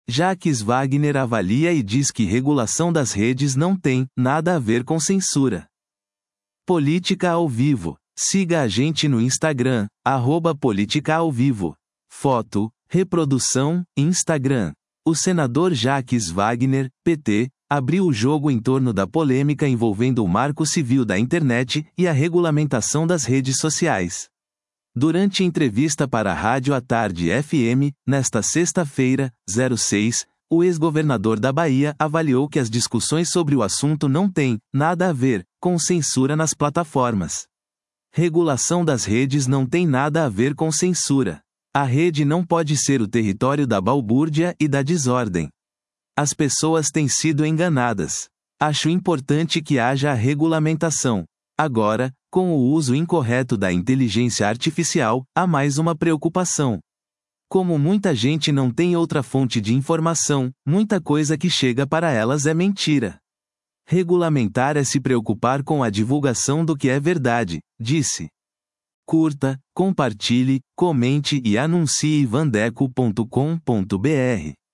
Jacques Wagner avalia e diz que regulação das redes não tem nada a ver com censura. Política ao vivo. Siga a gente no Instagram, @politicaauvivo. Foto, reprodução, Instagram. O senador Jacques Wagner, PT, abriu o jogo em torno da polêmica envolvendo o Marco Civil da Internet e a regulamentação das redes sociais. Durante entrevista para a Rádio à Tarde FM, nesta sexta-feira, 06, o ex-governador da Bahia avaliou que as discussões sobre o assunto não têm nada a ver com censura nas plataformas. Regulação das redes não tem nada a ver com censura. A rede não pode ser o território da balbúrdia e da desordem. As pessoas têm sido enganadas. Acho importante que haja a regulamentação. Agora, com o uso incorreto da inteligência artificial, há mais uma preocupação. Como muita gente não tem outra fonte de informação, muita coisa que chega para elas é mentira. Regulamentar é se preocupar com a divulgação do que é verdade, disse. Curta, compartilhe, comente e anuncie vandeco.com.br.